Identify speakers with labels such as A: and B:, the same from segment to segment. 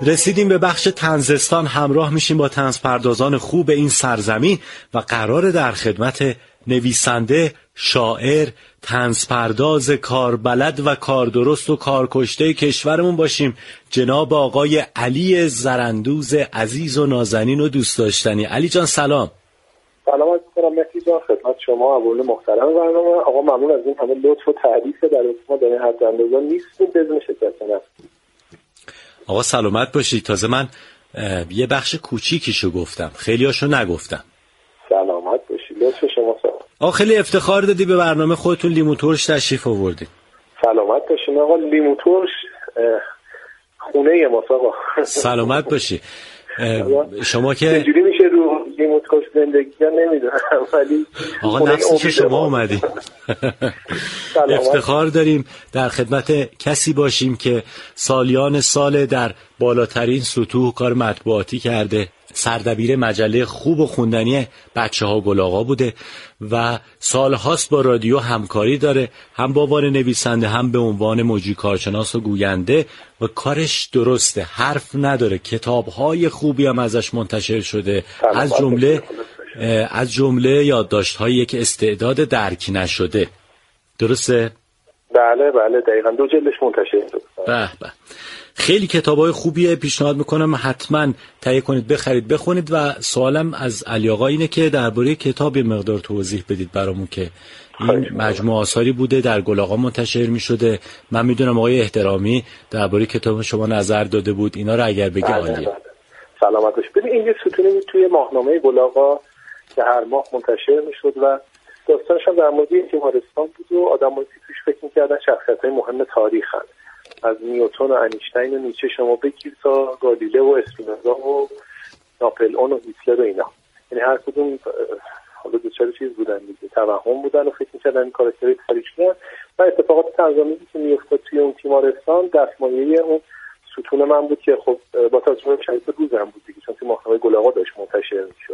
A: رسیدیم به بخش طنزستان. همراه میشیم با طنزپردازان خوب این سرزمین و قراره در خدمت نویسنده، شاعر، طنزپرداز کاربلد و کاردرست و کارکشته کشورمون باشیم، جناب آقای علی زرندوز عزیز و نازنین و دوست داشتنی. علی جان سلام.
B: سلام عرض می‌کنم مهدی جان، خدمت شما اول محترم برنامه. آقا ممنون از این همه لطف و تعریف در ما در این حد اندازه نیستیم بدون شکایت.
A: آقا سلامت باشید. تازه من یه بخش کوچیکیشو گفتم، خیلیاشو نگفتم.
B: سلامت باشید، لطف شما.
A: آقا خیلی افتخار دادی به برنامه خودتون لیمو ترش تشریف آوردید.
B: سلامت باشید آقا. لیمو ترش خونه ماست آقا. سلامت
A: باشی. شما که
B: چجوری میشه رو لیمو ترش زندگی نمیدونم، ولی
A: آقا نفسی که شما اومدی. افتخار داریم در خدمت کسی باشیم که سالیان سال در بالاترین سطوح کار مطبوعاتی کرده، سردبیر مجله خوب و خوندنی بچه‌ها گل آقا بوده و سالهاست با رادیو همکاری داره، هم به عنوان نویسنده هم به عنوان مجری کارشناس و گوینده، و کارش درسته، حرف نداره. کتاب‌های خوبی هم ازش منتشر شده، از جمله یادداشت‌های یک استعداد درک نشده. درسته؟
B: بله دقیقاً 2 جلدش منتشر شد.
A: به خیلی کتابای خوبیه، پیشنهاد میکنم حتما تهیه کنید، بخرید، بخونید. و سوالم از علی آقا اینه که درباره کتاب مقدار توضیح بدید برامون که این مجموعه آثاری بوده در گل آقا منتشر میشده. من میدونم آقای احترامی درباره کتاب شما نظر داده بود، اینا رو اگر بگی عالیه.
B: سلامت باشید. ببین این یه ستونی توی ماهنامه گل آقا که هر ماه منتشر میشد و داستانش هم در مورد تیمارستان بود و آدمایی که توش فکر می‌کردن شخصیت‌های مهم تاریخن، از نیوتن و انیشتین و نیچه شما بگیر تا گالیله و اسپینوزا و ناپلئون و هیتلر و اینا. یعنی هر کدوم حالا دوچار چیز بودن دیگه، توهم بودن و فکر می‌کردن این کاراکترهای تاریخی هستن و اتفاقات تنظیمی که میافتاد توی اون تیمارستان دستمایه اون ستون من بود که خب با تجربه شدید روزم بود دیگه، چون توی ماهنامه گل آقا داشت منتشر می‌شد.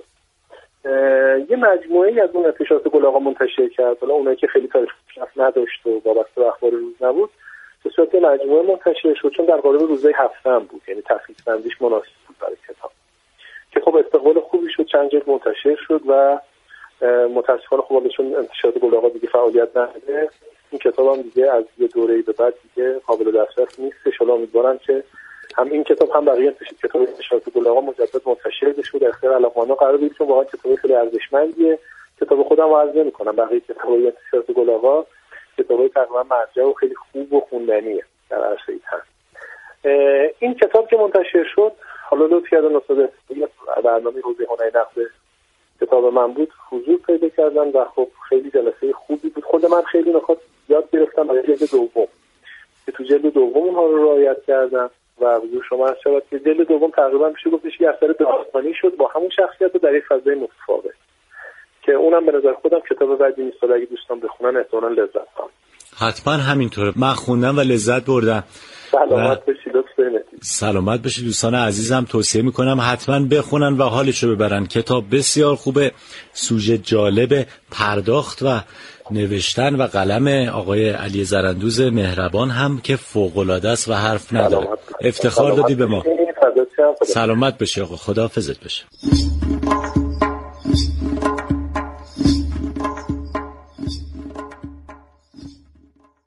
B: یه مجموعه‌ای از اون انتشارات گل آقا منتشر کرد. حالا اونایی که خیلی تاریخ نداشت و وابسته به اخبار روز نبود، به صورت مجموعه منتشر شد، چون در قالب روزهای هفته هم بود، یعنی تخصیص بندیش مناسب بود برای کتاب که خب استقبال خوبی شد، چند جلد منتشر شد و متاسفانه خب چون انتشارات گل آقا دیگه فعالیت نداره، این کتاب هم دیگه از یه دوره‌ای به بعد دیگه قابل دسترس نیستش. حالا امیدوارم که هم این کتاب هم بقیه کتاب انتشارات گل آقا مجدد منتشر بشه، در اختیار علاقه‌مندان قرار بگیره، چون واقعا کتاب خیلی ارزشمندیه. کتاب خودم عرض نمی‌کنم، بقیه کتابای انتشارات گل آقا کتابای تقریبا مرجع و خیلی خوب و خوندنیه در عرصه ایران. این کتاب که منتشر شد، حالا لطف کردن استاد برنامه حوزه هنر نقد کتاب من بود حضور پیدا کردن و خب خیلی جلسه خوبی بود. خود من خیلی نکات یاد گرفتم برای جلد دوم که تو جلد دوم اونها رو رعایت کردم و حضور شما عرض شد که جلد دوم تقریبا میشه گفتش یه اثر داستانی شد با همون شخصیت و در یک فضای متفاوت که اونم به نظر خودم کتاب بعدی نیست. اگه دوستان بخونن احتمالاً لذت ببرن.
A: حتما همینطوره، من خوندم و لذت بردم.
B: سلامت باشید.
A: سلامت باشید. دوستان عزیزم توصیه میکنم حتما بخونن و حالشو ببرن. کتاب بسیار خوبه، سوژه جالب، پرداخت و نوشتن و قلم آقای علی زرندوز مهربان هم که فوق‌العاده است و حرف نداره. افتخار دادی به ما. سلامت باشی آقا، خداحافظت باشه.